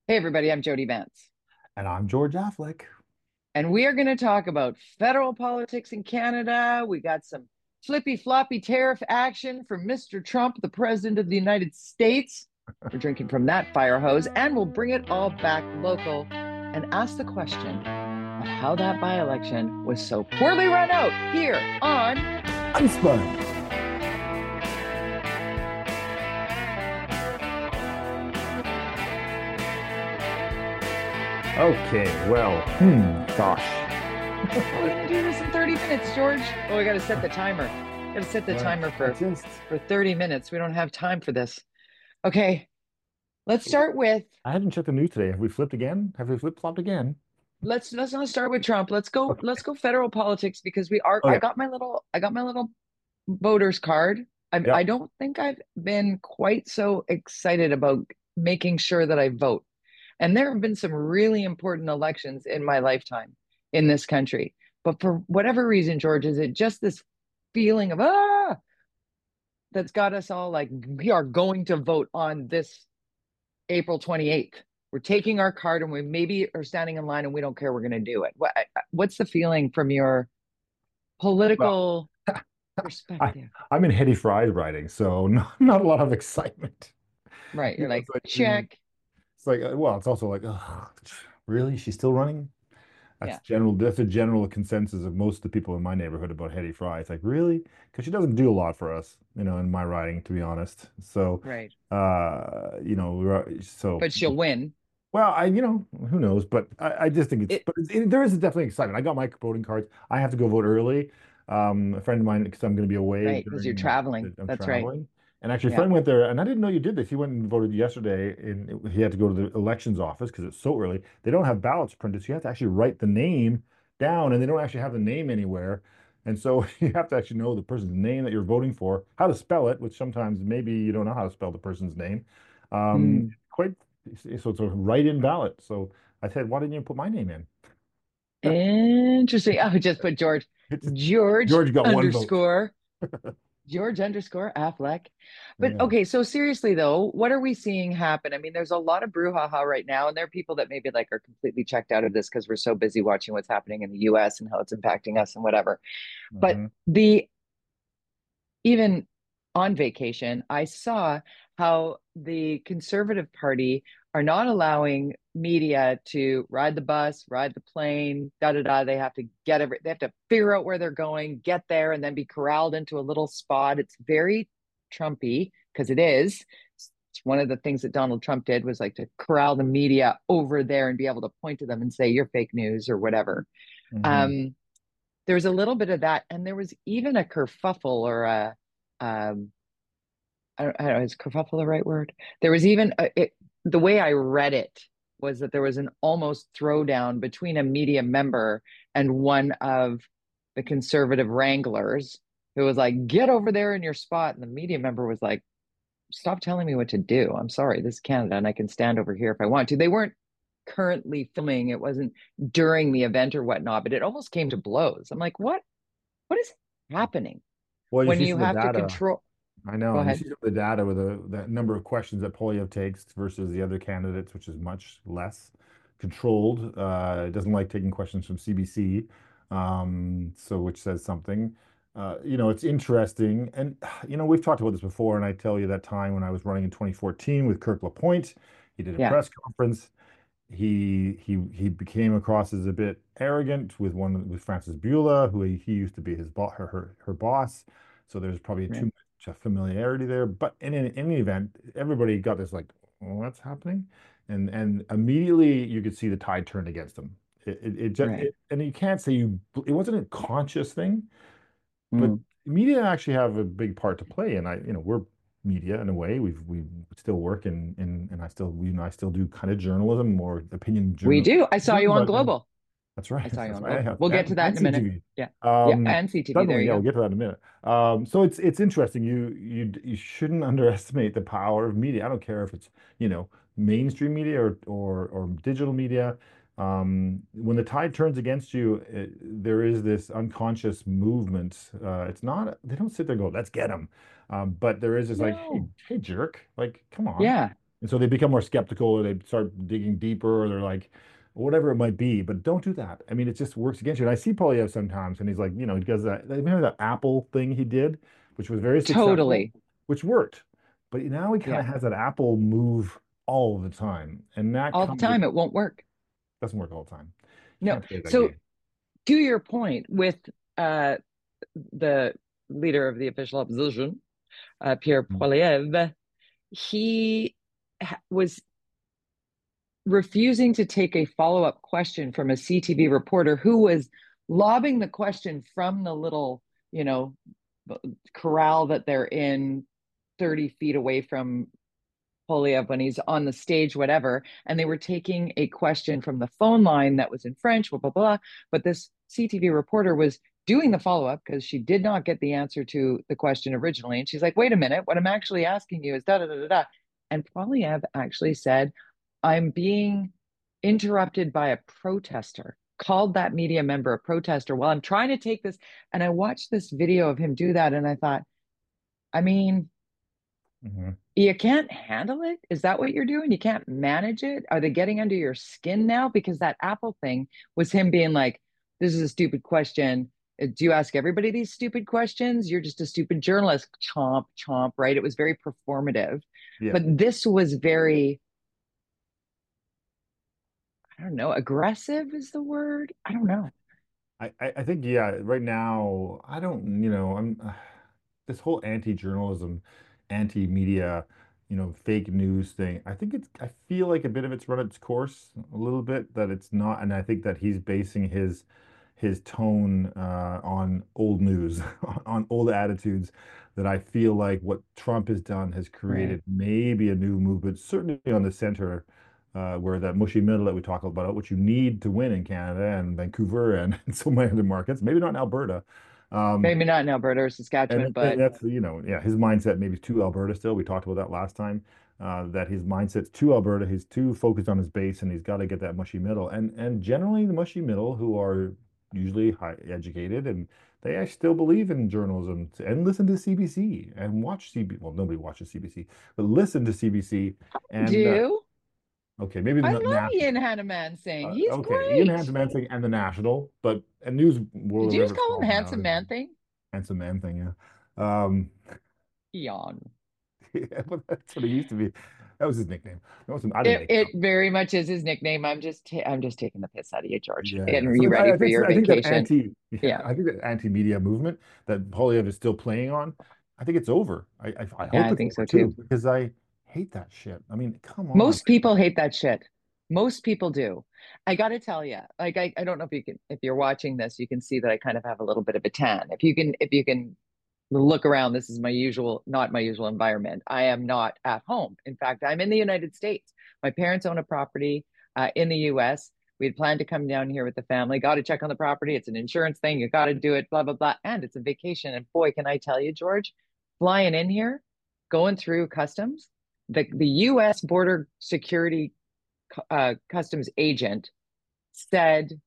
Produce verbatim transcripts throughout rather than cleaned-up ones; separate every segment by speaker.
Speaker 1: Hey everybody, I'm Jody Vance,
Speaker 2: And I'm George Affleck.
Speaker 1: and we are going to talk about federal politics in Canada. We got some flippy floppy tariff action from Mister Trump, the President of the United States. We're drinking from that fire hose, and we'll bring it all back local and ask the question of how that by election was so poorly run out here on.
Speaker 2: Unspun. Okay, well, hmm, gosh.
Speaker 1: How are we going to do this in thirty minutes, George? Oh, we got to set the timer. Got to set the
Speaker 2: Well,
Speaker 1: timer
Speaker 2: I
Speaker 1: for,
Speaker 2: just
Speaker 1: for thirty minutes. We don't have time for this. Okay, let's start with
Speaker 2: I haven't checked the news today. Have we flipped again? Have we flip-flopped again?
Speaker 1: let's let's not start with Trump. Let's go
Speaker 2: Okay.
Speaker 1: let's go federal politics because we are I
Speaker 2: Okay.
Speaker 1: got my little I got my little voter's card. I I
Speaker 2: Yep.
Speaker 1: don't think I've been quite so excited about making sure that I vote. And there have been some really important elections in my lifetime in this country. But for whatever reason, George, is it just this feeling of ah that's got us all like we are going to vote on this April twenty-eighth. We're taking our card and we maybe are standing in line and we don't care. We're going to do it. What, what's the feeling from your
Speaker 2: Well,
Speaker 1: political
Speaker 2: I
Speaker 1: perspective?
Speaker 2: I'm in Hetty Fry's writing, so not, not a lot of excitement.
Speaker 1: Right.
Speaker 2: You
Speaker 1: You're
Speaker 2: know,
Speaker 1: like,
Speaker 2: it's like mm,
Speaker 1: check.
Speaker 2: it's like uh, well, it's also like, oh, really? She's still running? That's
Speaker 1: Yeah.
Speaker 2: general. That's a general consensus of most of the people in my neighborhood about Hetty Fry. It's like, really? Because she doesn't do a lot for us, you know, in my riding, to be honest. So,
Speaker 1: Right.
Speaker 2: uh, you know, we're- so
Speaker 1: But she'll win.
Speaker 2: well, I, you know, who knows? But I, I just think it's,
Speaker 1: It,
Speaker 2: but it's, it, there is definitely excitement. I got my voting cards. I have to go vote early. Um, a friend of mine, because I'm going to be away
Speaker 1: right. Because you're
Speaker 2: during,
Speaker 1: traveling.
Speaker 2: I'm
Speaker 1: That's right.
Speaker 2: traveling. And actually, a
Speaker 1: Yeah.
Speaker 2: friend went there, and I didn't know you did this. He went and voted yesterday, and it- he had to go to the elections office because it's so early. They don't have ballots printed, so you have to actually write the name down, and they don't actually have the name anywhere. And so you have to actually know the person's name that you're voting for, how to spell it, which sometimes maybe you don't know how to spell the person's name. Um,
Speaker 1: Hmm.
Speaker 2: quite so it's a write-in ballot. So I said, why didn't you put my name in?
Speaker 1: Interesting. I would just put George,
Speaker 2: It's,
Speaker 1: George
Speaker 2: George got one vote.
Speaker 1: underscore George underscore Affleck. But
Speaker 2: Yeah.
Speaker 1: okay, so seriously though, what are we seeing happen? I mean, there's a lot of brouhaha right now, and there are people that maybe like are completely checked out of this because we're so busy watching what's happening in the U S and how it's impacting us and whatever. But
Speaker 2: Hmm.
Speaker 1: the even on vacation, I saw how the Conservative Party are not allowing media to ride the bus, ride the plane, da da da. They have to get every, they have to figure out where they're going, get there, and then be corralled into a little spot. It's very Trumpy because it is. It's one of the things that Donald Trump did was like to corral the media over there and be able to point to them and say, you're fake news or whatever.
Speaker 2: Hmm.
Speaker 1: Um, there was a little bit of that, and there was even a kerfuffle or a um, I don't, I don't know, is kerfuffle the right word? There was even a, it, the way I read it was that there was an almost throwdown between a media member and one of the conservative wranglers who was like, "Get over there in your spot," and the media member was like, "Stop telling me what to do. I'm sorry, this is Canada, and I can stand over here if I want to." They weren't currently filming; it wasn't during the event or whatnot, but it almost came to blows. I'm like, "What? What is happening
Speaker 2: Well, you
Speaker 1: when
Speaker 2: see
Speaker 1: you
Speaker 2: some of
Speaker 1: have
Speaker 2: the
Speaker 1: to
Speaker 2: data.
Speaker 1: control?"
Speaker 2: I
Speaker 1: Go
Speaker 2: know. You
Speaker 1: ahead.
Speaker 2: see some of the data with the, the number of questions that Polyev takes versus the other candidates, which is much less controlled. Uh, it doesn't like taking questions from C B C, um, so which says something. Uh, you know, it's interesting. And, you know, we've talked about this before, and I tell you that time when I was running in twenty fourteen with Kirk LaPointe, he did a
Speaker 1: Yeah.
Speaker 2: press conference. He he he became across as a bit arrogant with one with Frances Beulah, who he, he used to be his bo her, her her boss. So there's probably too
Speaker 1: Right.
Speaker 2: much familiarity there. But in, in any event, everybody got this like, "Oh, what's happening?" And and immediately you could see the tide turned against him. It it, it just
Speaker 1: Right.
Speaker 2: it, and you can't say you it wasn't a conscious thing, but
Speaker 1: Mm.
Speaker 2: media actually have a big part to play. And I, you know, we're media in a way. We've we still work in in and I still you know I still do kind of journalism, more opinion
Speaker 1: We
Speaker 2: journalism.
Speaker 1: do. I saw you on
Speaker 2: But uh,
Speaker 1: Global.
Speaker 2: that's right.
Speaker 1: I saw you
Speaker 2: That's
Speaker 1: on
Speaker 2: right. I
Speaker 1: Global.
Speaker 2: have
Speaker 1: We'll get to
Speaker 2: and,
Speaker 1: that
Speaker 2: and
Speaker 1: in a minute.
Speaker 2: C T V.
Speaker 1: Yeah. Yeah.
Speaker 2: Um,
Speaker 1: And C T V. There
Speaker 2: suddenly,
Speaker 1: you
Speaker 2: yeah, we'll
Speaker 1: go.
Speaker 2: get to that in a minute. Um, so it's it's interesting. You you you shouldn't underestimate the power of media. I don't care if it's, you know, mainstream media or or or digital media. Um, when the tide turns against you, it, there is this unconscious movement. Uh, it's not, they don't sit there and go, let's get them. Um, but there is this like, hey,
Speaker 1: No.
Speaker 2: hey, jerk, like, come on.
Speaker 1: Yeah.
Speaker 2: And so they become more skeptical or they start digging deeper or they're like, whatever it might be. But don't do that. I mean, it just works against you. And I see Polyev sometimes and he's like, you know, he does that. Remember that Apple thing he did, which was very successful,
Speaker 1: Totally.
Speaker 2: which worked. But now he kind
Speaker 1: Yeah.
Speaker 2: of has that Apple move all the time. And that
Speaker 1: All the
Speaker 2: comes with,
Speaker 1: time. It won't work.
Speaker 2: doesn't work all the time. You
Speaker 1: No.
Speaker 2: can't play that
Speaker 1: So
Speaker 2: game.
Speaker 1: to your point with uh, the leader of the official opposition, uh, Pierre Poilievre, he was refusing to take a follow-up question from a C T V reporter who was lobbing the question from the little, you know, corral that they're in thirty feet away from Polyev when he's on the stage, whatever. And they were taking a question from the phone line that was in French, blah, blah, blah. But this C T V reporter was doing the follow up because she did not get the answer to the question originally. And she's like, wait a minute, what I'm actually asking you is da da da da da. And Polyev actually said, I'm being interrupted by a protester, called that media member a protester while I'm trying to take this. And I watched this video of him do that. And I thought, I mean,
Speaker 2: Mhm.
Speaker 1: you can't handle it? Is that what you're doing? You can't manage it? Are they getting under your skin now? Because that Apple thing was him being like, this is a stupid question. Uh, Do you ask everybody these stupid questions? You're just a stupid journalist. Chomp, chomp, right? It was very performative.
Speaker 2: Yeah.
Speaker 1: But this was very, I don't know, aggressive is the word. I don't know.
Speaker 2: I, I I think, yeah, right now, I don't, you know, I'm uh, this whole anti-journalism, anti-media, you know, fake news thing. I think it's, I feel like a bit of it's run its course a little bit, that it's not, and I think that he's basing his his tone uh, on old news, on old attitudes, that I feel like what Trump has done has
Speaker 1: Right.
Speaker 2: created maybe a new movement, certainly on the center, uh, where that mushy middle that we talk about, which you need to win in Canada and Vancouver and, and so many other markets, maybe not in Alberta. Um,
Speaker 1: Maybe not in Alberta or Saskatchewan,
Speaker 2: and, and
Speaker 1: but
Speaker 2: that's, you know, yeah, his mindset maybe is too Alberta still. We talked about that last time. Uh, that his mindset's too Alberta. He's too focused on his base, and he's got to get that mushy middle. And and generally, the mushy middle, who are usually high educated, and they still believe in journalism and listen to C B C and watch C B C. Well, nobody watches C B C, but listen to C B C. And uh,
Speaker 1: do.
Speaker 2: okay, maybe
Speaker 1: I
Speaker 2: not
Speaker 1: love
Speaker 2: national.
Speaker 1: Ian Hanaman saying
Speaker 2: Uh,
Speaker 1: he's
Speaker 2: okay, Ian
Speaker 1: great.
Speaker 2: Handsome and the national, but a news
Speaker 1: Did
Speaker 2: world,
Speaker 1: you just
Speaker 2: whatever it's
Speaker 1: call him
Speaker 2: called now,
Speaker 1: handsome man thing?
Speaker 2: handsome man thing, yeah. Um,
Speaker 1: Yawn.
Speaker 2: yeah, but that's what he used to be. That was his nickname. That wasn't, I didn't
Speaker 1: It
Speaker 2: make it
Speaker 1: it
Speaker 2: up.
Speaker 1: very much is his nickname. I'm just ta- I'm just taking the piss out of you, George.
Speaker 2: Yeah,
Speaker 1: And
Speaker 2: yeah.
Speaker 1: are
Speaker 2: So
Speaker 1: you
Speaker 2: I,
Speaker 1: ready
Speaker 2: I
Speaker 1: for
Speaker 2: think
Speaker 1: your
Speaker 2: I think that
Speaker 1: vacation?
Speaker 2: anti, yeah,
Speaker 1: Yeah,
Speaker 2: I think that anti-media movement that Polyev is still playing on, I think it's over. I, I I
Speaker 1: yeah,
Speaker 2: hope
Speaker 1: I
Speaker 2: it's
Speaker 1: think
Speaker 2: over
Speaker 1: so
Speaker 2: too,
Speaker 1: too.
Speaker 2: because I hate that shit. I mean, come on.
Speaker 1: Most people hate that shit. Most people do. I got to tell you, like I, I don't know if you can, if you're watching this, you can see that I kind of have a little bit of a tan. If you can, if you can look around, this is my usual, not my usual environment. I am not at home. In fact, I'm in the United States. My parents own a property uh, in the U S. We had planned to come down here with the family. Got to check on the property. It's an insurance thing. You got to do it. Blah blah blah. And it's a vacation. And boy, can I tell you, George, flying in here, going through customs, the the U S border security uh, customs agent said,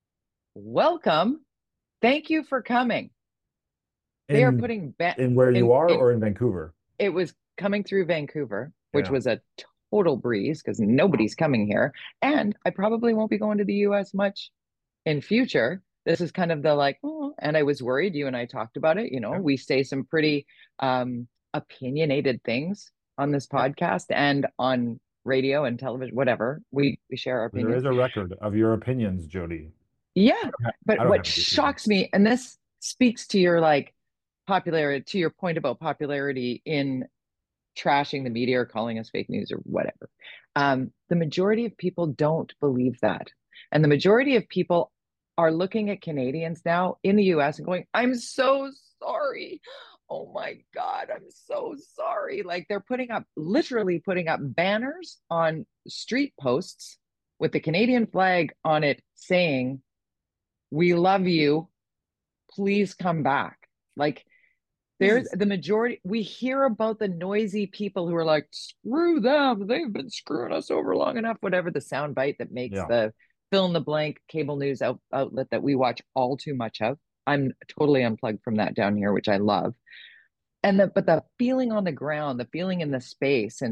Speaker 1: "Welcome, thank you for coming." They are
Speaker 2: In
Speaker 1: putting ba-
Speaker 2: in where you
Speaker 1: in
Speaker 2: are
Speaker 1: in
Speaker 2: or in Vancouver?
Speaker 1: it was coming through Vancouver, which
Speaker 2: Yeah.
Speaker 1: was a total breeze because nobody's coming here. And I probably won't be going to the U S much in future. This is kind of the like, oh, and I was worried. You and I talked about it. You know,
Speaker 2: Yeah.
Speaker 1: we say some pretty um, opinionated things on this
Speaker 2: Yeah.
Speaker 1: podcast and on radio and television, whatever. We we share our
Speaker 2: There
Speaker 1: opinions.
Speaker 2: is a record of your opinions, Jody.
Speaker 1: Yeah,
Speaker 2: I
Speaker 1: but
Speaker 2: don't
Speaker 1: what
Speaker 2: have any opinions.
Speaker 1: shocks me, and this speaks to your like popularity, to your point about popularity in trashing the media or calling us fake news or whatever. Um, the majority of people don't believe that. And the majority of people are looking at Canadians now in the U S and going, I'm so sorry. Oh my God, I'm so sorry. Like they're putting up, literally putting up banners on street posts with the Canadian flag on it saying, we love you. Please come back. Like
Speaker 2: This
Speaker 1: there's
Speaker 2: is,
Speaker 1: the majority, we hear about the noisy people who are like, screw them. They've been screwing us over long enough, whatever the sound bite that makes
Speaker 2: yeah.
Speaker 1: the fill in the blank cable news out, outlet that we watch all too much of. I'm totally unplugged from that down here, which I love. And the, but the feeling on the ground, the feeling in the space, and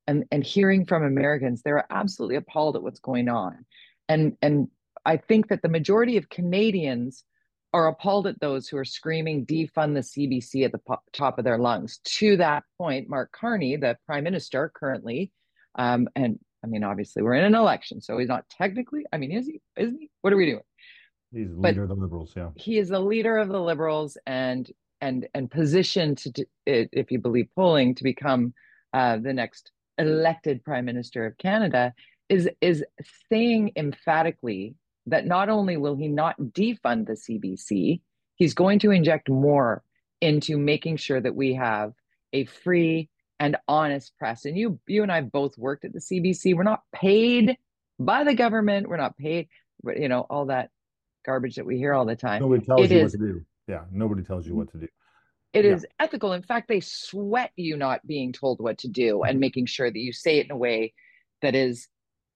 Speaker 1: and and hearing from Americans, they're absolutely appalled at what's going on. And and I think that the majority of Canadians are appalled at those who are screaming defund the C B C at the po- top of their lungs. To that point, Mark Carney, the prime minister currently, um, and I mean, obviously, we're in an election, so he's not technically. I mean, is he? Isn't he? What are we doing?
Speaker 2: He's the
Speaker 1: But
Speaker 2: leader of the Liberals, yeah.
Speaker 1: he is the leader of the Liberals and and and positioned to, if you believe polling, to become uh, the next elected prime minister of Canada. Is is saying emphatically that not only will he not defund the C B C, he's going to inject more into making sure that we have a free and honest press. And you you and I both worked at the C B C. We're not paid by the government. We're not paid, you know, all that garbage that we hear all the time.
Speaker 2: Nobody tells
Speaker 1: It
Speaker 2: you what to
Speaker 1: is
Speaker 2: do. Yeah, nobody tells you what to do.
Speaker 1: it
Speaker 2: Yeah.
Speaker 1: is ethical. In fact, they sweat you not being told what to do and making sure that you say it in a way that is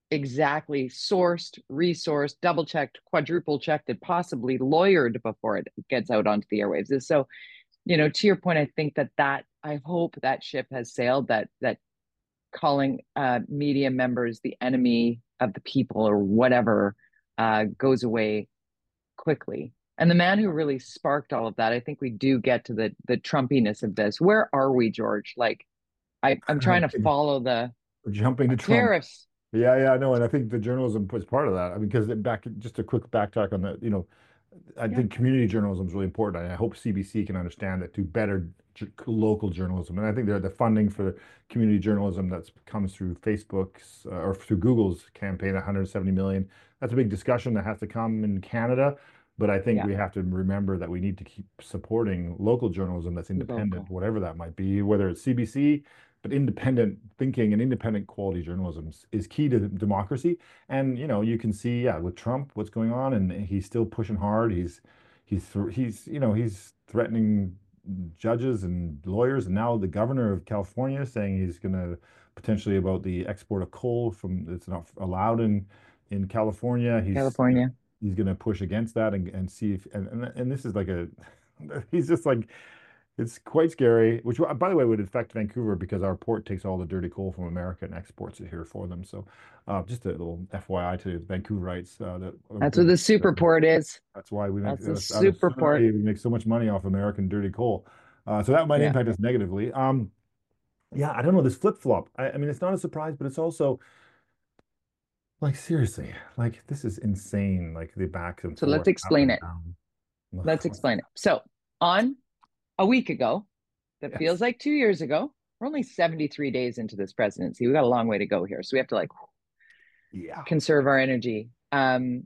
Speaker 1: exactly sourced, resourced, double checked, quadruple checked, and possibly lawyered before it gets out onto the airwaves. And so, you know, to your point, I think that that I hope that ship has sailed. That that calling uh, media members the enemy of the people or whatever uh, goes away quickly. And the man who really sparked all of that, I think we do get to the the Trumpiness of this. Where are we, George? Like, I, I'm trying to follow the
Speaker 2: We're jumping to Trump.
Speaker 1: tariffs.
Speaker 2: Yeah, yeah, no, and I think the journalism was part of that. I mean, because back, just a quick backtrack on that, you know, I
Speaker 1: Yeah,
Speaker 2: think community journalism is really important. And I hope C B C can understand that, do better local journalism. And I think the the funding for community journalism that comes through Facebook's uh, or through Google's campaign, one hundred seventy million. That's a big discussion that has to come in Canada. But I think
Speaker 1: yeah,
Speaker 2: we have to remember that we need to keep supporting local journalism that's independent,
Speaker 1: local.
Speaker 2: whatever that might be, whether it's C B C, but independent thinking and independent quality journalism is key to democracy. And you know, you can see, yeah, with Trump, what's going on, and he's still pushing hard. He's he's he's you know he's threatening judges and lawyers, and now the governor of California saying he's going to potentially about the export of coal from it's not allowed in in California. He's you know,
Speaker 1: California.
Speaker 2: he's going to push against that and, and see if and, and and this is like a he's just like it's quite scary, which, by the way, would affect Vancouver because our port takes all the dirty coal from America and exports it here for them. So, uh, just a little F Y I to Vancouverites uh, that are
Speaker 1: That's what
Speaker 2: good.
Speaker 1: the super port is.
Speaker 2: That's why we make
Speaker 1: That's the
Speaker 2: uh, out of
Speaker 1: super port.
Speaker 2: we make so much money off American dirty coal. Uh, so that might
Speaker 1: Yeah.
Speaker 2: impact us negatively. Um, yeah, I don't know this flip flop. I, I mean, it's not a surprise, but it's also like seriously, like this is insane. Like the back and
Speaker 1: So let's
Speaker 2: forth, up
Speaker 1: explain
Speaker 2: and
Speaker 1: it.
Speaker 2: down.
Speaker 1: Let's explain it. So on a week ago, that
Speaker 2: Yes.
Speaker 1: feels like two years ago, we're only seventy-three days into this presidency. We got a long way to go here. So we have to like
Speaker 2: Yeah.
Speaker 1: conserve our energy. Um,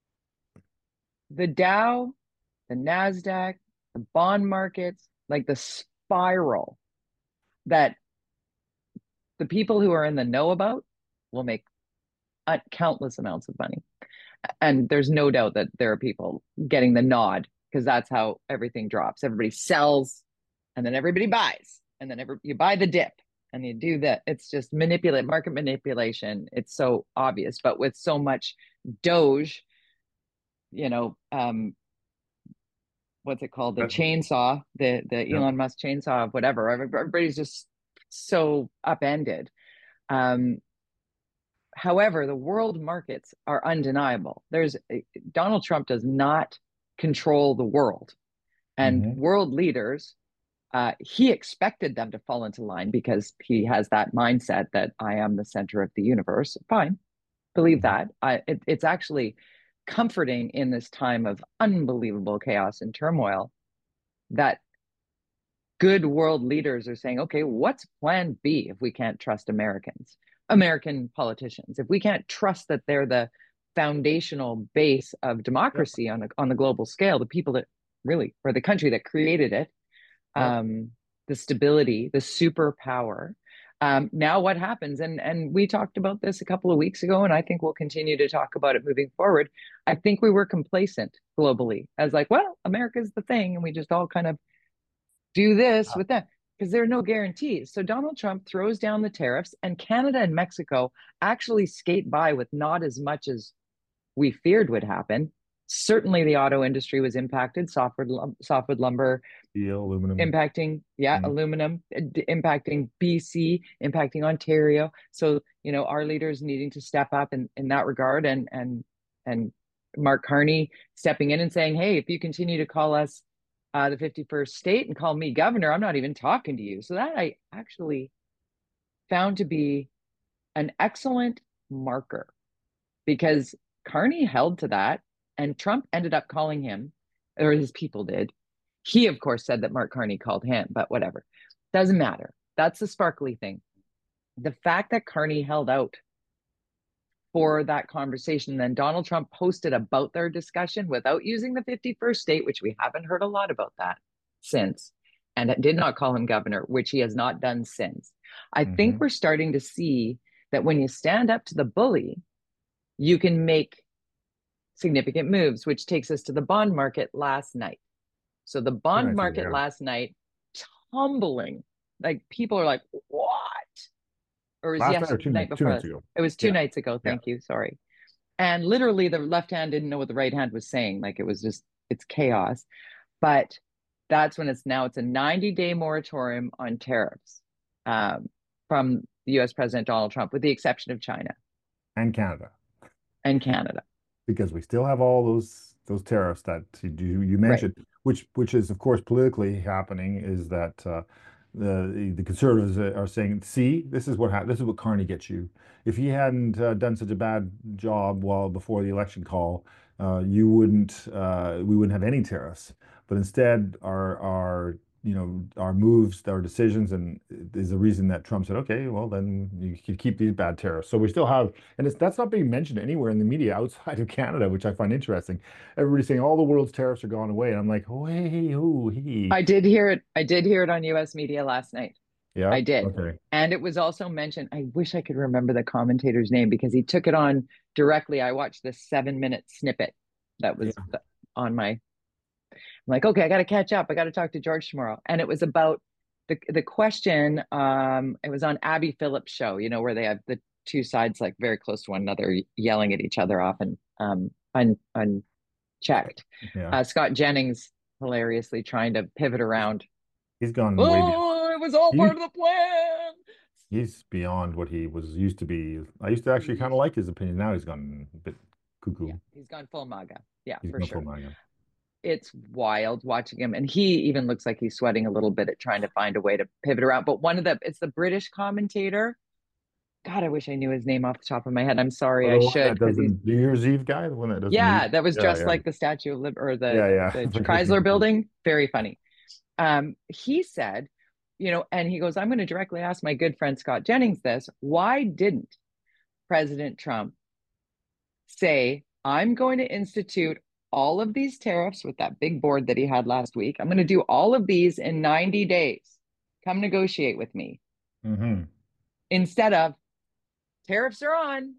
Speaker 1: the Dow, the NASDAQ, the bond markets, like the spiral that the people who are in the know about will make uh, countless amounts of money. And there's no doubt that there are people getting the nod because that's how everything drops. Everybody sells and then everybody buys. And then every, you buy the dip and you do that. It's just manipulate market manipulation. It's so obvious. But with so much Doge, you know, um, what's it called? The
Speaker 2: That-
Speaker 1: chainsaw, the the
Speaker 2: yeah.
Speaker 1: Elon Musk chainsaw of whatever. Everybody's just so upended. Um, however, the world markets are undeniable. There's Donald Trump does not control the world, and
Speaker 2: Mhm.
Speaker 1: world leaders. Uh, he expected them to fall into line because he has that mindset that I am the center of the universe. Fine, believe
Speaker 2: Mhm.
Speaker 1: that. I, it, it's actually comforting in this time of unbelievable chaos and turmoil that good world leaders are saying, okay, what's plan B if we can't trust Americans, American politicians, if we can't trust that they're the foundational base of
Speaker 2: Yep.
Speaker 1: democracy on a, on the global scale, the people that really, or the country that created it,
Speaker 2: Yep.
Speaker 1: um, the stability, the superpower. Um, now what happens? And and we talked about this a couple of weeks ago, and I think we'll continue to talk about it moving forward. I think we were complacent globally as like, well, America's the thing, and we just all kind of do this with that because there are no guarantees. So Donald Trump throws down the tariffs, and Canada and Mexico actually skate by with not as much as we feared would happen. Certainly, the auto industry was impacted. Softwood, lum- softwood lumber
Speaker 2: Steel, aluminum.
Speaker 1: impacting, yeah,
Speaker 2: Yeah.
Speaker 1: aluminum uh, d- impacting B C, impacting Ontario. So, you know, our leaders needing to step up in, in that regard, and and and Mark Carney stepping in and saying, hey, if you continue to call us uh, the fifty-first state and call me governor, I'm not even talking to you. So that I actually found to be an excellent marker, because Carney held to that, and Trump ended up calling him, or his people did. He, of course, said that Mark Carney called him, but whatever. Doesn't matter. That's the sparkly thing. The fact that Carney held out for that conversation, then Donald Trump posted about their discussion without using the fifty-first state, which we haven't heard a lot about that since, and did not call him governor, which he has not done since. I think
Speaker 2: Hmm.
Speaker 1: we're starting to see that when you stand up to the bully, you can make significant moves, which takes us to the bond market last night. So the
Speaker 2: Two
Speaker 1: bond
Speaker 2: nights ago,
Speaker 1: market
Speaker 2: yeah.
Speaker 1: last night tumbling. Like people are like, what? Or was
Speaker 2: Last night
Speaker 1: yes,
Speaker 2: or two
Speaker 1: night
Speaker 2: nights, two
Speaker 1: before
Speaker 2: nights
Speaker 1: this.
Speaker 2: ago.
Speaker 1: It was two
Speaker 2: Yeah.
Speaker 1: nights ago.
Speaker 2: Yeah.
Speaker 1: Thank you. Sorry. And literally the left hand didn't know what the right hand was saying. Like it was just, it's chaos. But that's when it's now, it's a ninety day moratorium on tariffs um, from the U S President Donald Trump, with the exception of China
Speaker 2: And Canada.
Speaker 1: and Canada.
Speaker 2: Because we still have all those those tariffs that you you
Speaker 1: Right.
Speaker 2: mentioned, which which is of course politically happening, is that uh, the the conservatives are saying, see, this is what ha this is what Carney gets you. If he hadn't uh, done such a bad job while before the election call, uh, you wouldn't uh, we wouldn't have any tariffs. But instead, our our you know our moves, our decisions, and is the reason that Trump said, okay, well then you can keep these bad tariffs. So we still have, and it's that's not being mentioned anywhere in the media outside of Canada, which I find interesting. Everybody's saying all the world's tariffs are gone away, and I'm like, oh, hey, oh, he,
Speaker 1: I did hear it. I did hear it on U S media last night.
Speaker 2: yeah,
Speaker 1: I did.
Speaker 2: okay,
Speaker 1: And it was also mentioned. I wish I could remember the commentator's name because he took it on directly. I watched this seven minute snippet that was
Speaker 2: yeah,
Speaker 1: on my, I'm like, okay, I got to catch up. I got to talk to George tomorrow. And it was about the, the question. Um, it was on Abby Phillips' show, you know, where they have the two sides like very close to one another, yelling at each other often, um, un, unchecked.
Speaker 2: yeah.
Speaker 1: Uh, Scott Jennings hilariously trying to pivot
Speaker 2: He's,
Speaker 1: around.
Speaker 2: he's gone way beyond.
Speaker 1: Oh, it was all
Speaker 2: He
Speaker 1: part of the plan.
Speaker 2: he's beyond what he was used to be. I used to actually kind of like his opinion. Now he's gone a bit
Speaker 1: Yeah,
Speaker 2: cuckoo.
Speaker 1: he's gone full MAGA. Yeah,
Speaker 2: He's
Speaker 1: for
Speaker 2: gone full
Speaker 1: sure.
Speaker 2: MAGA.
Speaker 1: It's wild watching him. And he even looks like he's sweating a little bit at trying to find a way to pivot around. But one of the, it's the British commentator. God, I wish I knew his name off the top of my head. I'm sorry,
Speaker 2: Oh,
Speaker 1: I
Speaker 2: the one
Speaker 1: should,
Speaker 2: that does
Speaker 1: because
Speaker 2: the
Speaker 1: he's,
Speaker 2: New Year's Eve guy, the one that does the New.
Speaker 1: yeah, that was
Speaker 2: Yeah,
Speaker 1: dressed
Speaker 2: yeah,
Speaker 1: like the Statue of Lib or the,
Speaker 2: yeah, yeah.
Speaker 1: the
Speaker 2: I forget his
Speaker 1: Chrysler
Speaker 2: name too.
Speaker 1: building. Very funny. Um, he said, you know, and he goes, I'm going to directly ask my good friend Scott Jennings this. Why didn't President Trump say, I'm going to institute all of these tariffs with that big board that he had last week? I'm going to do all of these in ninety days. Come negotiate with me.
Speaker 2: Hmm.
Speaker 1: Instead of tariffs are on,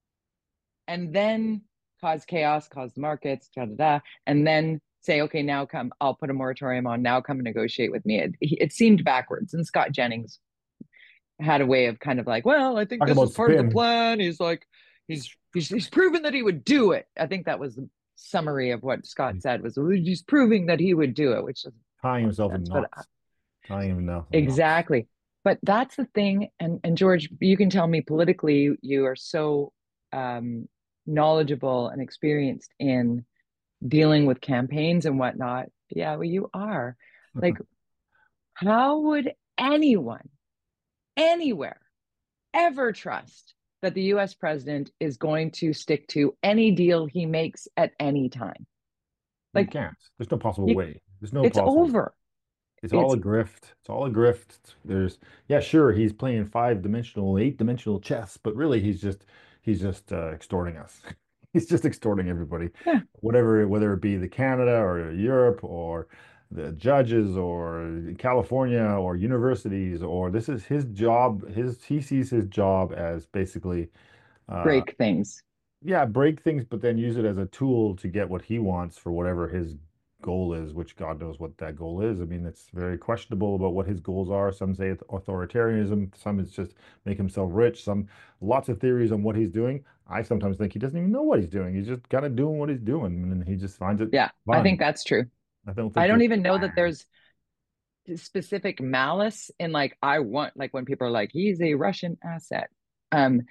Speaker 1: and then cause chaos, cause the markets, da da da, and then say, okay, now come, I'll put a moratorium on, now come and negotiate with me. It, it seemed backwards. And Scott Jennings had a way of kind of like, well, I think
Speaker 2: Talking
Speaker 1: this is
Speaker 2: about
Speaker 1: part of the
Speaker 2: spin.
Speaker 1: plan. He's like, he's he's, he's proven that he would do it. I think that was the summary of what Scott
Speaker 2: He's
Speaker 1: said was, well, he's proving that he would do it, which doesn't
Speaker 2: tying
Speaker 1: make
Speaker 2: himself in
Speaker 1: sense. But uh,
Speaker 2: knots. Tying himself in knots.
Speaker 1: exactly. But that's the thing. And and George, you can tell me politically, you are so um, knowledgeable and experienced in dealing with campaigns and whatnot. Yeah, well, you are. Like, how would anyone anywhere ever trust that the U S president is going to stick to any deal he makes at any time?
Speaker 2: You
Speaker 1: Like,
Speaker 2: can't. There's no possible
Speaker 1: you,
Speaker 2: way. There's no
Speaker 1: it's
Speaker 2: possible way.
Speaker 1: over.
Speaker 2: It's all
Speaker 1: It's
Speaker 2: a grift. It's all a grift. There's, yeah, sure, he's playing five dimensional, eight dimensional chess, but really he's just he's just uh, extorting us. He's just extorting everybody.
Speaker 1: yeah,
Speaker 2: Whatever, whether it be the Canada or Europe or the judges or California or universities, or this is his job. His he sees his job as basically uh,
Speaker 1: break things.
Speaker 2: yeah, break things, but then use it as a tool to get what he wants for whatever his goal is, which God knows what that goal is. I mean, it's very questionable about what his goals are. Some say it's authoritarianism, some it's just make himself rich, some lots of theories on what he's doing. I sometimes think he doesn't even know what he's doing. He's just kind of doing what he's doing, and he just finds it
Speaker 1: Yeah, I
Speaker 2: fun.
Speaker 1: think that's true.
Speaker 2: I don't
Speaker 1: I
Speaker 2: think
Speaker 1: don't
Speaker 2: there's
Speaker 1: even know that
Speaker 2: plan.
Speaker 1: there's specific malice in like I want like when people are like he's a Russian asset. Um,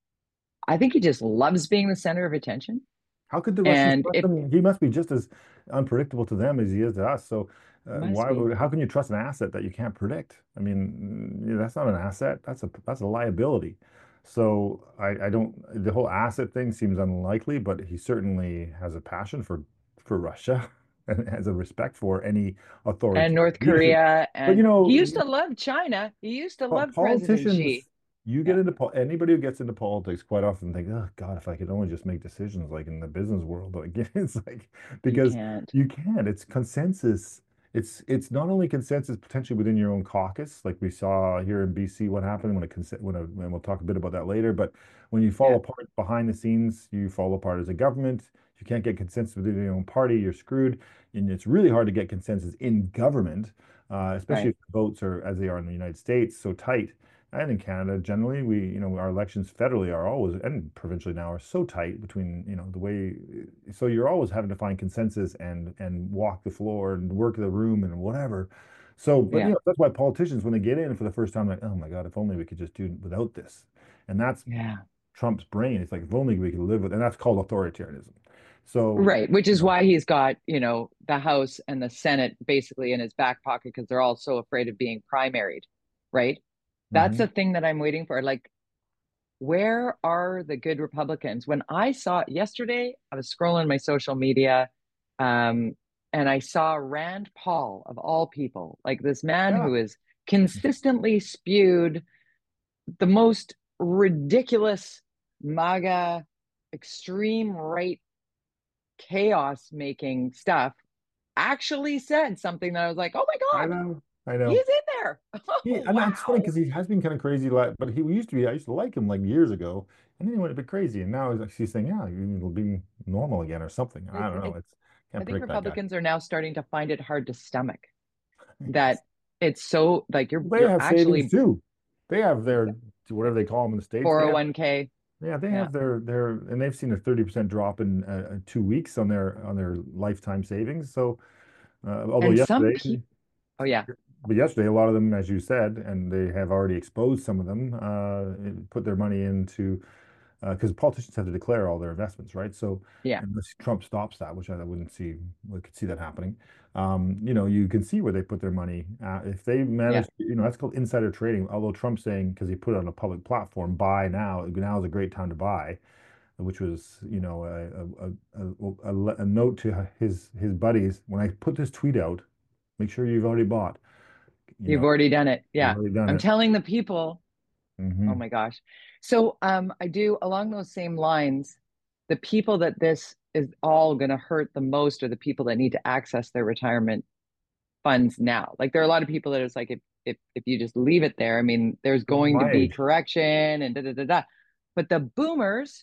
Speaker 1: I think he just loves being the center of attention.
Speaker 2: How could the Russians
Speaker 1: And
Speaker 2: trust
Speaker 1: if
Speaker 2: him? He must be just as unpredictable to them as he is to us. So, uh,
Speaker 1: must
Speaker 2: why
Speaker 1: be.
Speaker 2: would? How can you trust an asset that you can't predict? I mean, mm, that's not an asset. That's a that's a liability. So, I, I don't. The whole asset thing seems unlikely, but he certainly has a passion for for Russia and has a respect for any
Speaker 1: And
Speaker 2: authoritarian
Speaker 1: North
Speaker 2: leadership.
Speaker 1: Korea,
Speaker 2: But you
Speaker 1: and he used
Speaker 2: know,
Speaker 1: to love China. He used to
Speaker 2: Po-
Speaker 1: love President Xi.
Speaker 2: politicians, you get
Speaker 1: Yeah,
Speaker 2: into po anybody who gets into politics quite often think, oh God, if I could only just make decisions like in the business world. Like it's like
Speaker 1: you
Speaker 2: because
Speaker 1: can't.
Speaker 2: you can't. It's consensus. It's it's not only consensus potentially within your own caucus, like we saw here in B C, what happened when a consent when a and we'll talk a bit about that later. But when you fall
Speaker 1: Yeah,
Speaker 2: apart behind the scenes, you fall apart as a government. You can't get consensus within your own party, you're screwed. And it's really hard to get consensus in government, uh, especially
Speaker 1: right.
Speaker 2: if the votes are as they are in the United States, so tight. And in Canada, generally, we, you know, our elections federally are always, and provincially now, are so tight between, you know, the way, so you're always having to find consensus and and walk the floor and work the room and whatever. So, but you
Speaker 1: Yeah,
Speaker 2: know, that's why politicians, when they get in for the first time, like, oh my God, if only we could just do without this. And that's
Speaker 1: yeah.
Speaker 2: Trump's brain. It's like, if only we could live with, and that's called authoritarianism. So,
Speaker 1: Right, which
Speaker 2: you
Speaker 1: is
Speaker 2: know,
Speaker 1: why he's got, you know, the House and the Senate basically in his back pocket because they're all so afraid of being primaried, right? That's
Speaker 2: mhm.
Speaker 1: the thing that I'm waiting for. Like, where are the good Republicans? When I saw yesterday, I was scrolling my social media, um, and I saw Rand Paul, of all people, like this man
Speaker 2: Yeah,
Speaker 1: who is consistently spewed the most ridiculous MAGA, extreme right chaos making stuff, actually said something that I was like, oh my
Speaker 2: I
Speaker 1: God,
Speaker 2: know, I
Speaker 1: he's
Speaker 2: know.
Speaker 1: in there.
Speaker 2: He,
Speaker 1: Oh,
Speaker 2: and it's funny
Speaker 1: wow.
Speaker 2: because he has been kind of crazy, like, but he used to be. I used to like him like years ago, and then he went a bit crazy, and now he's like she's saying, "Yeah, it'll be normal again or something."
Speaker 1: I,
Speaker 2: I don't know.
Speaker 1: I,
Speaker 2: It's
Speaker 1: I
Speaker 2: can't
Speaker 1: think
Speaker 2: predict that guy.
Speaker 1: Republicans are now starting to find it hard to stomach
Speaker 2: Yes.
Speaker 1: that it's so like you're
Speaker 2: They
Speaker 1: you're
Speaker 2: have savings
Speaker 1: actually
Speaker 2: too. They have their whatever they call them in the States. They have
Speaker 1: four oh one k.
Speaker 2: yeah, they
Speaker 1: Yeah.
Speaker 2: have their their and they've seen a thirty percent drop in uh, uh, two weeks on their on their lifetime savings. So uh, although
Speaker 1: And some
Speaker 2: yesterday
Speaker 1: people, oh, yeah.
Speaker 2: but yesterday, a lot of them, as you said, and they have already exposed some of them, uh, put their money into because uh, politicians have to declare all their investments, right? So
Speaker 1: Yeah.
Speaker 2: unless Trump stops that, which I wouldn't see, we could see that happening. Um, you know, you can see where they put their money. Uh, if they
Speaker 1: Yeah.
Speaker 2: manage, you know, that's called insider trading. Although Trump's saying because he put it on a public platform, buy now. Now is a great time to buy, which was, you know, a a, a, a, a note to his his buddies. When I put this tweet out, make sure you've already bought. You
Speaker 1: You've
Speaker 2: know,
Speaker 1: already done it.
Speaker 2: you've
Speaker 1: Yeah.
Speaker 2: already done
Speaker 1: I'm
Speaker 2: it.
Speaker 1: telling the people, oh
Speaker 2: Hmm.
Speaker 1: my gosh. So um, I do along those same lines, the people that this is all going to hurt the most are the people that need to access their retirement funds now. Like there are a lot of people that it's like if if if you just leave it there, I mean, there's
Speaker 2: People
Speaker 1: going to
Speaker 2: my
Speaker 1: be
Speaker 2: age.
Speaker 1: correction and da da da da. But the boomers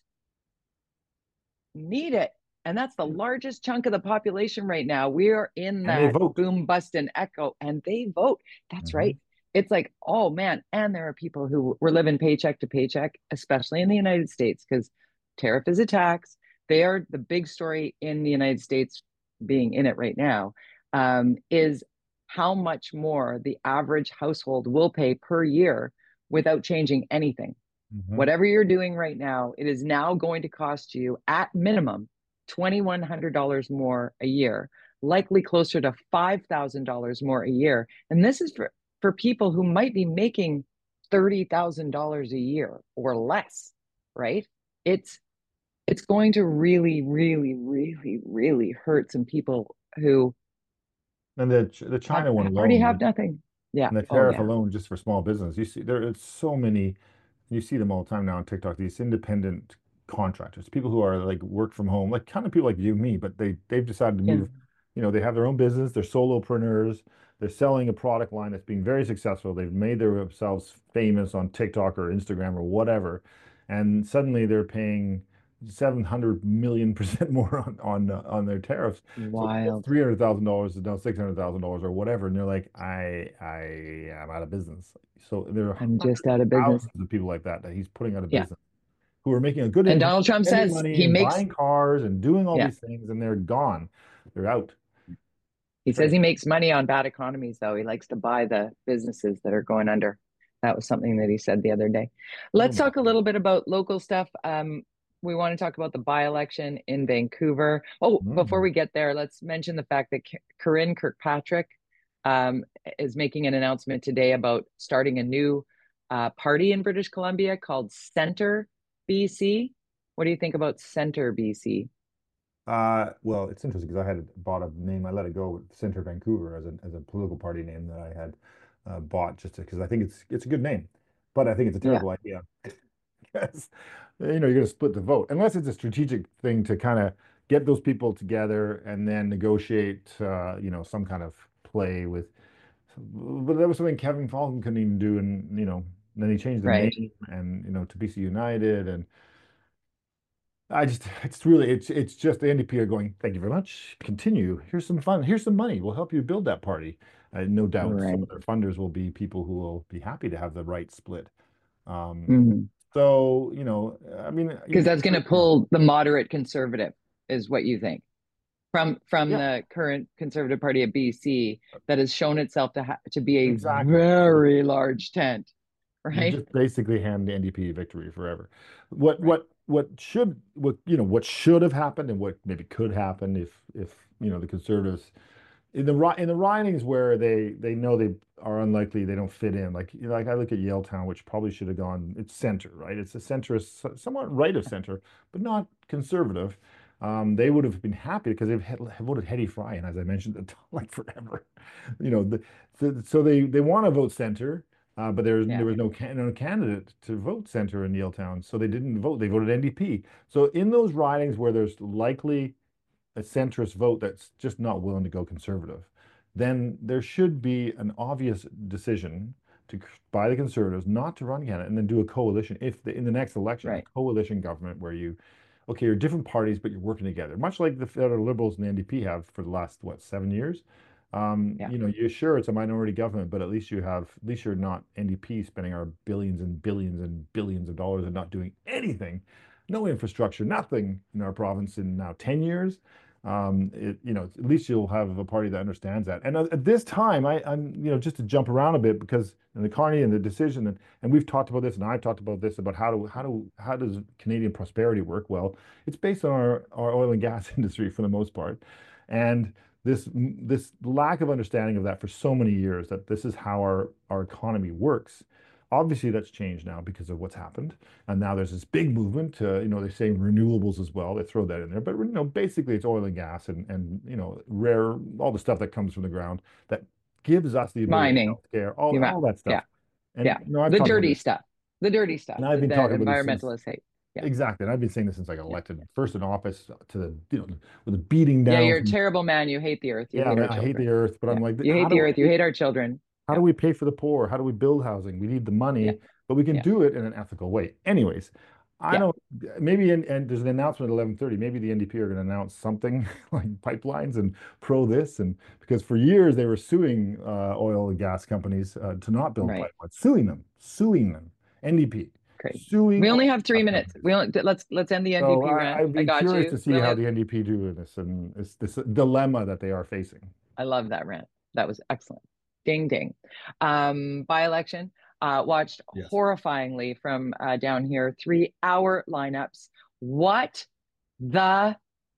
Speaker 1: need it. And that's the largest chunk of the population right now. We are in
Speaker 2: And they
Speaker 1: that
Speaker 2: vote.
Speaker 1: boom, bust, and echo, and they vote. That's
Speaker 2: Hmm.
Speaker 1: right. It's like, oh man. And there are people who were living paycheck to paycheck, especially in the United States, because tariff is a tax. They are the big story in the United States, being in it right now, um, is how much more the average household will pay per year without changing anything.
Speaker 2: Hmm.
Speaker 1: Whatever you're doing right now, it is now going to cost you at minimum two thousand one hundred dollars more a year, likely closer to five thousand dollars more a year. And this is for, for people who might be making thirty thousand dollars a year or less, right? It's it's going to really, really, really, really hurt some people who
Speaker 2: And the the
Speaker 1: have
Speaker 2: China one
Speaker 1: already
Speaker 2: alone,
Speaker 1: have
Speaker 2: like,
Speaker 1: nothing. Yeah.
Speaker 2: and the
Speaker 1: Oh
Speaker 2: tariff
Speaker 1: yeah.
Speaker 2: alone, just for small business, you see there it's so many. You see them all the time now on TikTok. These independent contractors, people who are like work from home, like kind of people like you, me, but they they've decided to
Speaker 1: Yeah.
Speaker 2: move. You know, they have their own business. They're solopreneurs. They're selling a product line that's being very successful. They've made themselves famous on TikTok or Instagram or whatever, and suddenly they're paying seven hundred million percent more on on uh, on their tariffs. So
Speaker 1: Wild.
Speaker 2: three hundred thousand dollars is now six hundred thousand dollars or whatever, and they're like, I I am out of business. So there are
Speaker 1: I'm just
Speaker 2: hundreds
Speaker 1: out
Speaker 2: of
Speaker 1: of business.
Speaker 2: thousands of people like that that he's putting out of
Speaker 1: Yeah.
Speaker 2: business who are making a good
Speaker 1: And
Speaker 2: income,
Speaker 1: Donald Trump
Speaker 2: spending
Speaker 1: says
Speaker 2: money
Speaker 1: he
Speaker 2: and
Speaker 1: makes,
Speaker 2: buying cars and doing all
Speaker 1: yeah,
Speaker 2: these things, and they're gone. They're out.
Speaker 1: he says
Speaker 2: Trade.
Speaker 1: he makes money on bad economies, though. He likes to buy the businesses that are going under. That was something that he said the other day.
Speaker 2: Little
Speaker 1: Let's talk a
Speaker 2: money.
Speaker 1: little bit about local stuff. Um, we want to talk about the by-election in Vancouver. Oh, before
Speaker 2: Mm.
Speaker 1: we get there, let's mention the fact that Corinne Kirkpatrick um, is making an announcement today about starting a new uh, party in British Columbia called Centre B C. What do you think about Centre B C?
Speaker 2: Uh, well, it's interesting because I had bought a name. I let it go with Centre Vancouver as a as a political party name that I had uh, bought just because I think it's it's a good name, but I think it's a
Speaker 1: Yeah,
Speaker 2: terrible idea because you know you're going to split the vote unless it's a strategic thing to kind of get those people together and then negotiate uh, you know some kind of play with. But that was something Kevin Falcon couldn't even do, and you know then he changed the
Speaker 1: right.
Speaker 2: name and you know to B C United and I just, it's really, it's, it's just the N D P are going, thank you very much. Continue. Here's some fun. Here's some money. We'll help you build that party. Uh, no doubt some
Speaker 1: Right.
Speaker 2: of their funders will be people who will be happy to have the right split. Um,
Speaker 1: Mhm.
Speaker 2: so, you know, I mean,
Speaker 1: Because
Speaker 2: you,
Speaker 1: that's going to pull the moderate conservative, is what you think from from
Speaker 2: yeah,
Speaker 1: the current Conservative Party of B C that has shown itself to ha- to be a
Speaker 2: exactly. Just,
Speaker 1: very large tent,
Speaker 2: you
Speaker 1: right?
Speaker 2: just basically hand the N D P victory forever. What,
Speaker 1: Right.
Speaker 2: what, what should, what, you know, what should have happened and what maybe could happen if, if, you know, the conservatives in the in the ridings where they they know they are unlikely, they don't fit in. Like you know, like I look at Yaletown, which probably should have gone. It's center, right? It's a centrist, somewhat right of center, but not conservative. Um, they would have been happy because they've had, have voted Hetty Fry, and as I mentioned, like forever. You know, the, the, so they they want to vote center, uh, but there's
Speaker 1: Yeah.
Speaker 2: there was no, can, no candidate to vote center in Yaletown, so they didn't vote. They voted N D P. So in those ridings where there's likely a centrist vote that's just not willing to go conservative, then there should be an obvious decision to by the conservatives not to run Canada and then do a coalition if the, in the next election a
Speaker 1: Right.
Speaker 2: coalition government where you okay you're different parties but you're working together much like the federal liberals and the N D P have for the last what seven years. Um,
Speaker 1: Yeah.
Speaker 2: you know, you're sure it's a minority government, but at least you have, at least you're not N D P spending our billions and billions and billions of dollars and not doing anything, no infrastructure, nothing in our province in now ten years. Um, it, you know, at least you'll have a party that understands that. And at this time, I, I'm, you know, just to jump around a bit because in the Carney and the decision, and, and we've talked about this, and I've talked about this about how do how do how does Canadian prosperity work? Well, it's based on our our oil and gas industry for the most part, and this this lack of understanding of that for so many years that this is how our our economy works. Obviously, that's changed now because of what's happened. And now there's this big movement to, you know, they're saying renewables as well. They throw that in there. But, you know, basically it's oil and gas and, and, you know, rare, all the stuff that comes from the ground that gives us the ability to
Speaker 1: Mining.
Speaker 2: healthcare, all,
Speaker 1: You might.
Speaker 2: all that
Speaker 1: Yeah.
Speaker 2: stuff. And,
Speaker 1: Yeah.
Speaker 2: you know, I've
Speaker 1: The
Speaker 2: talked about
Speaker 1: dirty
Speaker 2: this,
Speaker 1: stuff. The dirty stuff
Speaker 2: and I've
Speaker 1: that
Speaker 2: been talking about this since
Speaker 1: environmentalists hate. Yeah.
Speaker 2: exactly. And I've been saying this since I got
Speaker 1: Yeah.
Speaker 2: elected, first in office to the, you know, with a beating
Speaker 1: Yeah.
Speaker 2: down
Speaker 1: You're a
Speaker 2: from,
Speaker 1: terrible man. You hate the earth. You
Speaker 2: yeah,
Speaker 1: hate our
Speaker 2: man, I hate the
Speaker 1: children.
Speaker 2: earth, but
Speaker 1: Yeah.
Speaker 2: I'm like,
Speaker 1: You
Speaker 2: how
Speaker 1: hate the
Speaker 2: do
Speaker 1: earth. You
Speaker 2: we,
Speaker 1: hate our children.
Speaker 2: how
Speaker 1: Yeah.
Speaker 2: do we pay for the poor? How do we build housing? We need the
Speaker 1: Yeah.
Speaker 2: money, but we can
Speaker 1: Yeah.
Speaker 2: do it in an ethical way. Anyways, I
Speaker 1: Yeah.
Speaker 2: know maybe in, and there's an announcement at eleven thirty. Maybe the N D P are going to announce something like pipelines and pro this, and because for years they were suing uh, oil and gas companies uh, to not build
Speaker 1: Right.
Speaker 2: pipelines, suing them, suing them. N D P
Speaker 1: Great.
Speaker 2: suing
Speaker 1: We
Speaker 2: oil
Speaker 1: only have
Speaker 2: and
Speaker 1: three
Speaker 2: gas
Speaker 1: minutes.
Speaker 2: companies.
Speaker 1: We only let's let's end the
Speaker 2: So
Speaker 1: N D P
Speaker 2: I,
Speaker 1: rant.
Speaker 2: I'd
Speaker 1: I
Speaker 2: be
Speaker 1: got
Speaker 2: curious
Speaker 1: you.
Speaker 2: to see
Speaker 1: We only
Speaker 2: how
Speaker 1: have.
Speaker 2: the N D P do in this and this this dilemma that they are facing.
Speaker 1: I love that rant. That was excellent. Ding ding. Um, by election. Uh, watched
Speaker 2: Yes.
Speaker 1: horrifyingly from uh, down here. Three hour lineups. What the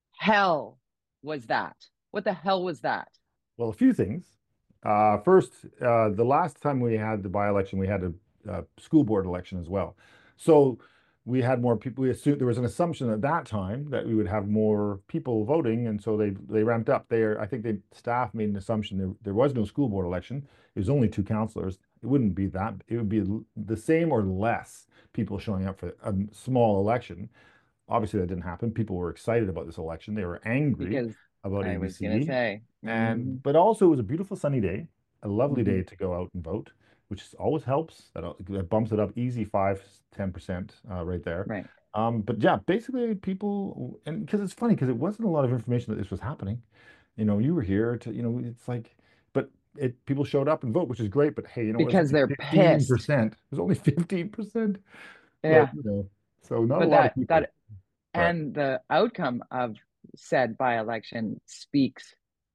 Speaker 1: hell was that? What the hell was that?
Speaker 2: Well, a few things. Uh, first, uh, the last time we had the by-election, we had a, a school board election as well. So we had more people. We assumed there was an assumption at that time that we would have more people voting, and so they they ramped up. There, I think the staff made an assumption there there was no school board election. It was only two councillors. It wouldn't be that. It would be the same or less people showing up for a small election. Obviously, that didn't happen. People were excited about this election. They were angry
Speaker 1: Because
Speaker 2: about
Speaker 1: I was gonna
Speaker 2: A B C.
Speaker 1: say,
Speaker 2: And
Speaker 1: mhm,
Speaker 2: but also it was a beautiful sunny day, a lovely
Speaker 1: mhm,
Speaker 2: day to go out and vote, which always helps. That, that bumps it up easy five, ten percent uh, right there.
Speaker 1: right,
Speaker 2: Um, but yeah, basically people, and because it's funny because it wasn't a lot of information that this was happening. You know, you were here to, you know, it's like, but it people showed up and vote, which is great. But hey, you know, it's
Speaker 1: because
Speaker 2: only
Speaker 1: they're pissed.
Speaker 2: fifteen percent. It was only fifteen percent. But
Speaker 1: Yeah,
Speaker 2: you know, so not a
Speaker 1: but
Speaker 2: lot of
Speaker 1: that
Speaker 2: people.
Speaker 1: that
Speaker 2: But
Speaker 1: and the outcome of said by-election speaks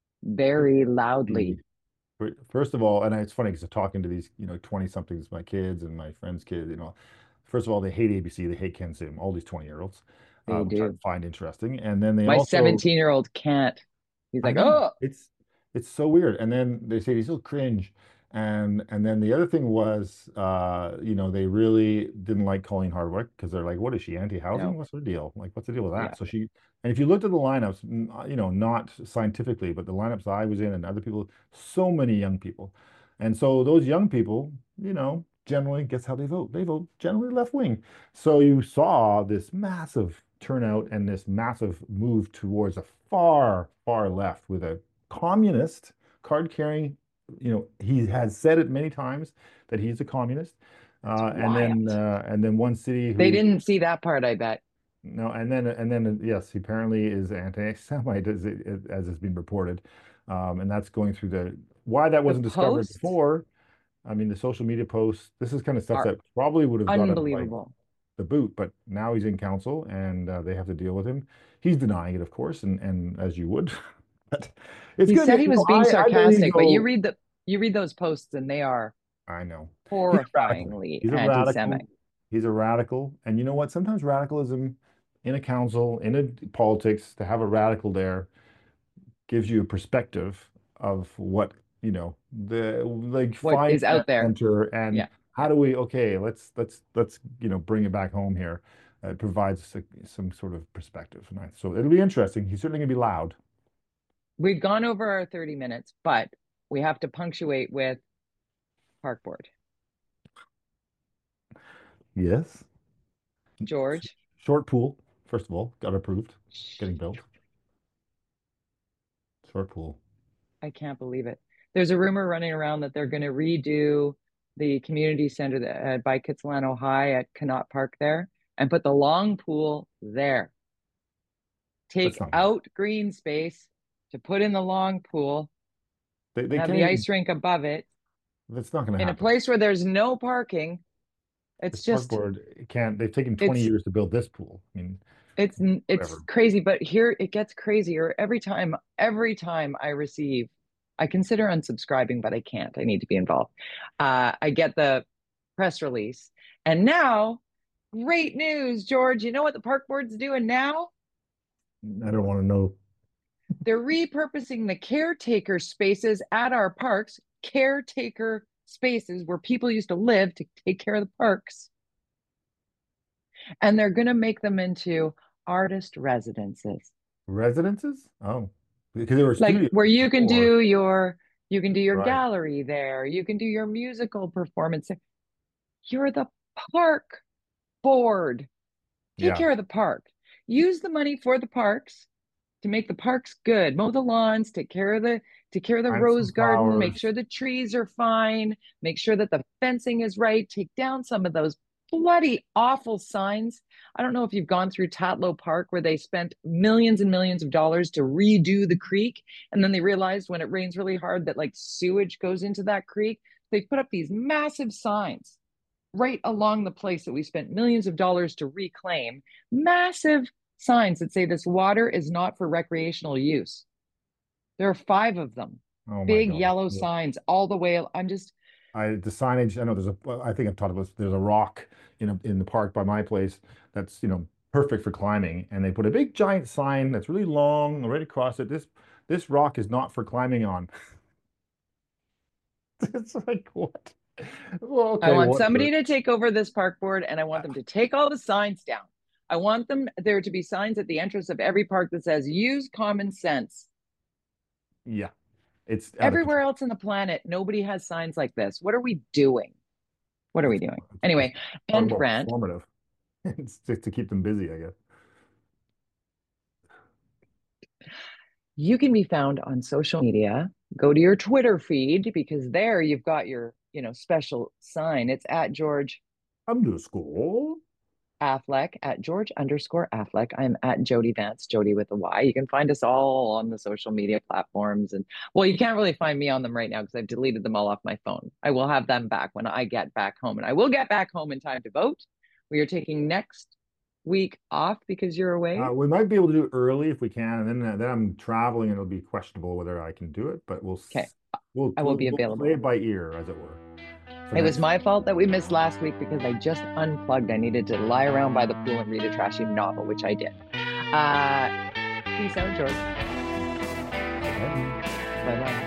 Speaker 1: very loudly.
Speaker 2: indeed. First of all, and it's funny because I'm talking to these, you know, twenty somethings, my kids and my friends' kids, you know, first of all, they hate A B C, they hate Ken Sim, all these twenty year olds, uh,
Speaker 1: They
Speaker 2: which I
Speaker 1: do.
Speaker 2: find interesting. And then they
Speaker 1: My
Speaker 2: also,
Speaker 1: seventeen year old can't. He's
Speaker 2: I
Speaker 1: like,
Speaker 2: know
Speaker 1: oh,
Speaker 2: it's it's so weird. And then they say he's so cringe. And and then the other thing was, uh, you know, they really didn't like Colleen Hardwick because they're like, what is she, anti-housing?
Speaker 1: no,
Speaker 2: What's her deal? Like, what's the deal with
Speaker 1: yeah.
Speaker 2: that? So she, and if you looked at the lineups, you know, not scientifically, but the lineups I was in and other people, so many young people. And so those young people, you know, generally, guess how they vote? They vote generally left wing. So you saw this massive turnout and this massive move towards a far, far left with a communist card carrying, you know, he has said it many times that he's a communist.
Speaker 1: It's
Speaker 2: Uh, and
Speaker 1: wild.
Speaker 2: then uh, and then one city
Speaker 1: They
Speaker 2: who
Speaker 1: didn't see that part, I bet.
Speaker 2: no, and then and then yes, he apparently is anti-Semite as it, as has been reported, um, and that's going through the why that
Speaker 1: The
Speaker 2: wasn't discovered
Speaker 1: posts
Speaker 2: before. I mean, the social media posts. This is kind of stuff
Speaker 1: are
Speaker 2: that probably would have got him like
Speaker 1: unbelievable.
Speaker 2: the boot, but now he's in council and uh, they have to deal with him. He's denying it, of course, and and as you would. But it's
Speaker 1: He
Speaker 2: gonna
Speaker 1: said
Speaker 2: be,
Speaker 1: he
Speaker 2: you know,
Speaker 1: was being
Speaker 2: I I maybe
Speaker 1: sarcastic, but you
Speaker 2: go.
Speaker 1: read the you read those posts and they are
Speaker 2: I know he's a radical.
Speaker 1: horrifyingly
Speaker 2: He's a
Speaker 1: anti-Semitic.
Speaker 2: radical. He's a radical, and you know what? Sometimes radicalism in a council, in a politics, to have a radical there gives you a perspective of what, you know, the like
Speaker 1: What
Speaker 2: finding
Speaker 1: is
Speaker 2: that
Speaker 1: out there?
Speaker 2: center and
Speaker 1: Yeah.
Speaker 2: how do we, okay, let's let's let's you know bring it back home here. Uh, it provides a- some sort of perspective. And I- So it'll be interesting. He's certainly gonna be loud.
Speaker 1: We've gone over our thirty minutes, but we have to punctuate with park board.
Speaker 2: Yes.
Speaker 1: George,
Speaker 2: Short pool, first of all, got approved, getting built. Short pool.
Speaker 1: I can't believe it. There's a rumor running around that they're going to redo the community center that, uh, by Kitsilano High at Connaught Park there and put the long pool there.
Speaker 2: That's
Speaker 1: Take
Speaker 2: not gonna happen.
Speaker 1: out green space to put in the long pool
Speaker 2: They
Speaker 1: and
Speaker 2: they
Speaker 1: have
Speaker 2: can't
Speaker 1: the
Speaker 2: even.
Speaker 1: ice rink above it
Speaker 2: That's not gonna
Speaker 1: in a
Speaker 2: happen.
Speaker 1: place where there's no parking.
Speaker 2: This
Speaker 1: It's just
Speaker 2: parkboard can't. They've taken twenty
Speaker 1: it's
Speaker 2: years to build this pool. I mean,
Speaker 1: it's it's
Speaker 2: whatever.
Speaker 1: crazy, but here it gets crazier every time. Every time I receive, I consider unsubscribing, but I can't. I need to be involved. Uh, I get the press release, and now, great news, George. You know what the park board's doing now?
Speaker 2: I don't want to know.
Speaker 1: They're repurposing the caretaker spaces at our parks, caretaker spaces where people used to live to take care of the parks, and they're going to make them into artist residences.
Speaker 2: Residences? Oh, because they were
Speaker 1: Like
Speaker 2: studios
Speaker 1: where you can
Speaker 2: before.
Speaker 1: do your you can do your
Speaker 2: Right.
Speaker 1: gallery there, you can do your musical performance there. You're the park board. Take
Speaker 2: Yeah.
Speaker 1: care of the park. Use the money for the parks to make the parks good. Mow the lawns, take care of the take care of the
Speaker 2: Plant some
Speaker 1: rose garden, make
Speaker 2: flowers.
Speaker 1: sure the trees are fine, make sure that the fencing is right, take down some of those bloody awful signs. I don't know if you've gone through Tatlow Park where they spent millions and millions of dollars to redo the creek and then they realized when it rains really hard that like sewage goes into that creek. They put up these massive signs right along the place that we spent millions of dollars to reclaim, massive signs that say this water is not for recreational use. There are five of them,
Speaker 2: Oh my
Speaker 1: big
Speaker 2: God.
Speaker 1: yellow
Speaker 2: Yeah.
Speaker 1: signs all the way. I'm just,
Speaker 2: I the signage. I know there's a. well, I think I've talked about this. There's a rock in a, in the park by my place that's you know perfect for climbing, and they put a big giant sign that's really long right across it. This this rock is not for climbing on. It's like what? Well,
Speaker 1: I
Speaker 2: okay,
Speaker 1: want
Speaker 2: whatever.
Speaker 1: somebody to take over this park board and I want them to take all the signs down. I want them there to be signs at the entrance of every park that says use common sense.
Speaker 2: Yeah, it's out of
Speaker 1: Everywhere
Speaker 2: control.
Speaker 1: else on the planet, nobody has signs like this. What are we doing? What are we
Speaker 2: It's
Speaker 1: doing?
Speaker 2: it's
Speaker 1: Anyway,
Speaker 2: talk
Speaker 1: end
Speaker 2: about
Speaker 1: rant.
Speaker 2: performative. It's just to keep them busy, I guess.
Speaker 1: You can be found on social media. Go to your Twitter feed because there you've got your, you know, special sign. It's at George
Speaker 2: Underscore
Speaker 1: Affleck at George underscore Affleck. I'm at Jody Vance, Jody with a Y. You can find us all on the social media platforms. And well, you can't really find me on them right now because I've deleted them all off my phone. I will have them back when I get back home. And I will get back home in time to vote. We are taking next week off because you're
Speaker 2: Uh,
Speaker 1: away.
Speaker 2: we might be able to do it early if we can, and then then I'm traveling, and it'll be questionable whether I can do it. But we'll
Speaker 1: Okay,
Speaker 2: we'll
Speaker 1: I will
Speaker 2: we'll,
Speaker 1: be
Speaker 2: we'll play
Speaker 1: available.
Speaker 2: it by ear, as it were, for
Speaker 1: It was
Speaker 2: next.
Speaker 1: my fault that we missed last week because I just unplugged. I needed to lie around by the pool and read a trashy novel, which I did. Uh, peace out, George.
Speaker 2: Bye.
Speaker 1: Bye bye.